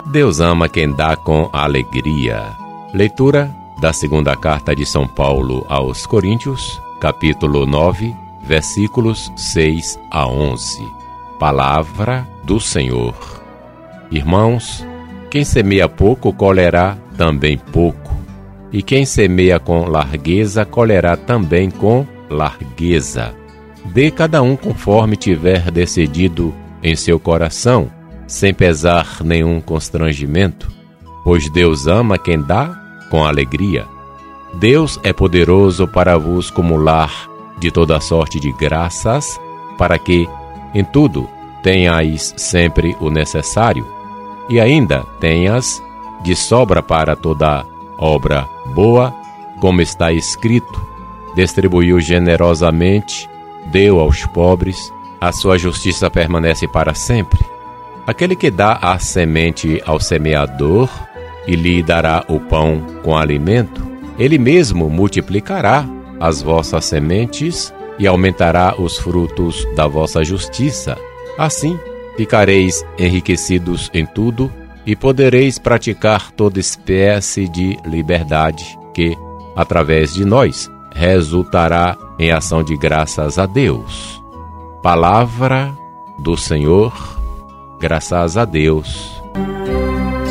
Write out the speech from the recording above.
Deus ama quem dá com alegria. Leitura da segunda carta de São Paulo aos Coríntios, capítulo 9, versículos 6 a 11. Palavra do Senhor. Irmãos, quem semeia pouco colherá também pouco, e quem semeia com largueza colherá também com largueza. Dê cada um conforme tiver decidido em seu coração, sem pesar nenhum constrangimento, pois Deus ama quem dá com alegria. Deus é poderoso para vos cumular de toda sorte de graças, para que, em tudo, tenhais sempre o necessário, e ainda tenhas de sobra para toda obra boa, como está escrito: distribuiu generosamente, deu aos pobres, a sua justiça permanece para sempre. Aquele que dá a semente ao semeador e lhe dará o pão com alimento, ele mesmo multiplicará as vossas sementes e aumentará os frutos da vossa justiça. Assim, ficareis enriquecidos em tudo e podereis praticar toda espécie de liberdade que, através de nós, resultará em ação de graças a Deus. Palavra do Senhor. Graças a Deus.